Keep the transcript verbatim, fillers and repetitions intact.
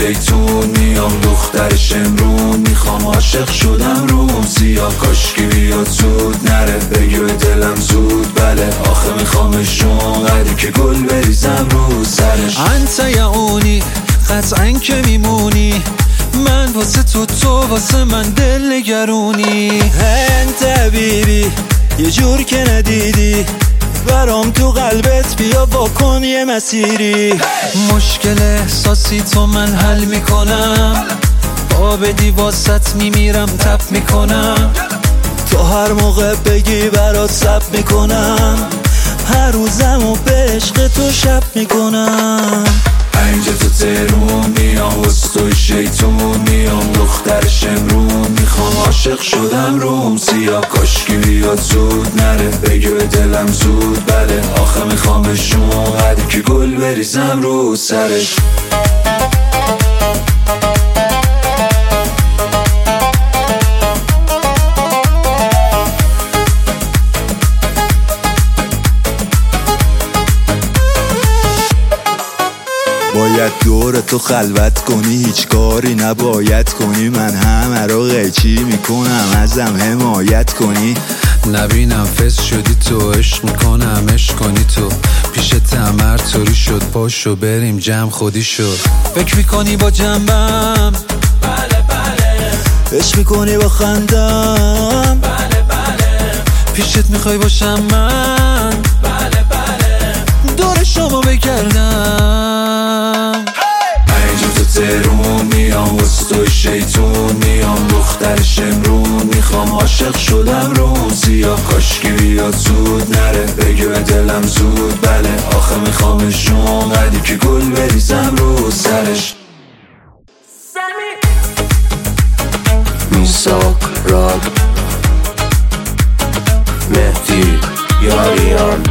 شیطون میام دختر شمرون، میخوام عاشق شدم روم سیاه، کاشکی بیاد زود نره بگی به دلم زود بله، آخه میخوامشون قدی که گل بریزم رو سرش. انت یعونی قطعا که میمونی، من واسه تو تو واسه من دل نگرونی. انت حبیبی یه جور که ندیدی، برام تو قلبت بیا بکن یه مسیری. مشکل احساسی تو من حل میکنم، پا بدی واسط میمیرم تپ میکنم. تو هر موقع بگی برات سب میکنم، هر روزم و به عشق تو شب میکنم. اینجا تو تهرون میام واسه توی شیطون میام دختر شمرون، میخوام عاشق شدم روم سیاه، کاشکی بیاد زود نره بگی به دلم زود بله، آخه میخوامشون قدی که گل بریزم رو سرش. باید دور تو خلوت کنی، هیچ کاری نباید کنی، من همه رو قیچی میکنم ازم حمایت کنی. نبینم فس شدی تو عشق میکنم عشق کنی تو، پیش تمر طوری شد پاشو بریم جمع خودی شد. فکر میکنی با جنبم بله بله، عشق میکنی با خندم بله بله، پیشت میخوای باشم من بله بله، دور شما بگردم. اینجا تو تهرون میام واسه توی شیطون میام دختر شمرون، میخوام عاشق شدم روم سیاه، کاشکی بیاد زود نره بگی به دلم زود بله، آخه میخوامشون قدی که گل بریزم رو سرش. میساق راگ مهدی یاریان